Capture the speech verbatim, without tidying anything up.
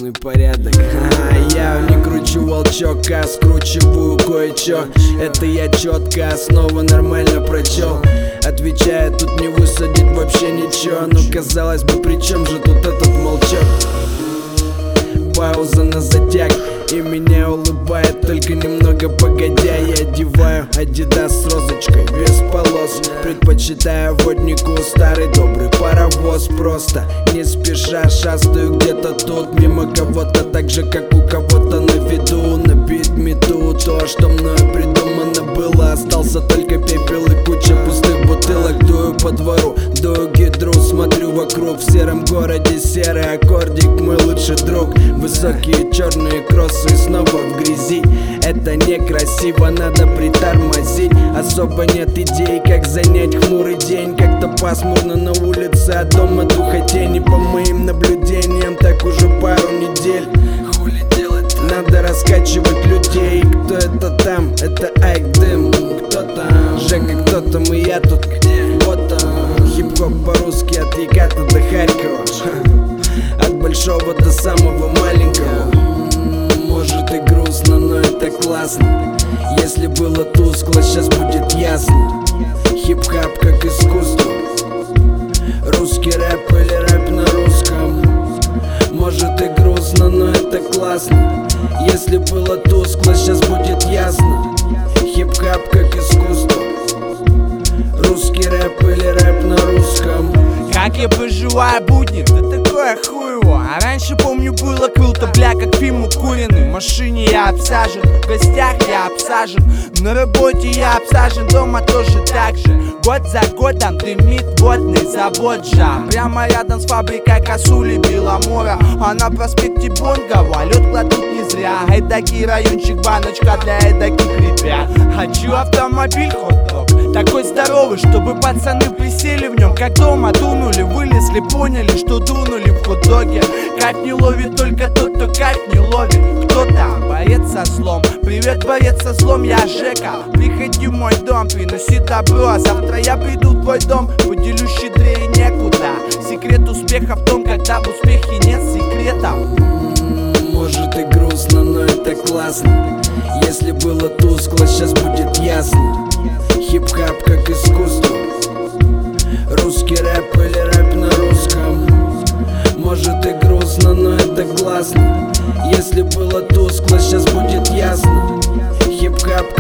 полный порядок. А я не кручу волчок, а скручиваю кое-чё. Это я четко основу нормально прочел. Отвечая, тут не высадить вообще ничего. Ну казалось бы, при чем же тут этот молчок? Пауза на затяг, и меня улыбает только немного погодя. Я одеваю Адидас с розочкой, без полос. Предпочитаю воднику старый добрый паровоз. Просто не спеша шастаю где-то тут мимо кого-то, так же как у кого-то на виду. Набит мету то, что мною придумано было. Остался только пепел и куча пустых бутылок. Дую по двору, дую гидру, смотрю вокруг. В сером городе серый аккордик, мой лучший друг. Высокие черные кроссы и снова в грязи. Это некрасиво, надо притормозить. Особо нет идей, как занять хмурый день. Как-то пасмурно на улице, а дома духотень. И по моим наблюдениям так уже пару недель. Хули делать? Надо раскачивать людей. Кто это там? Это Айк Дым. Кто там? Жека, кто там и я тут. Где? Вот там. Хип-хоп по-русски от Яката до Харькова. От большого до самого маленького. Может и грустно, но это классно. Если было тускло, сейчас будет ясно. Хип-хап как искусство. Русский рэп или рэп на русском. Может и грустно, но это классно. Если было тускло, сейчас будет ясно. Хип-хап как искусство. Русский рэп или рэп на русском. Как я поживаю будни, да такое хуево. А раньше, помню, было круто, бля, как фильм укуренный. В машине я обсажен, в гостях я обсажен, на работе я обсажен, дома тоже так же. Год за годом дымит водный завод жа. Прямо рядом с фабрикой косули Беломора. А на проспекте Бонгова лед кладут не зря. Эдакий райончик, баночка для эдаких ребят. Хочу автомобиль хот-дог, такой здоровый, чтобы пацаны присели в нем, как дома дунули, вылезли, поняли, что дунули в хот-доге. Кайф не ловит только тот, кто кайф не ловит. Кто там? Боец со злом. Привет, боец со злом, я Жека. Приходи в мой дом, приноси добро, а завтра я приду в твой дом. Поделюсь щедрее некуда. Секрет успеха в том, когда в успехе нет секретов. Может и грустно, но это классно. Если было тускло, сейчас будет ясно. Хип-хап как искусство. Русский рэп или рэп на русском. Может и грустно, но это классно. Если было тускло, сейчас будет ясно. Хип-хап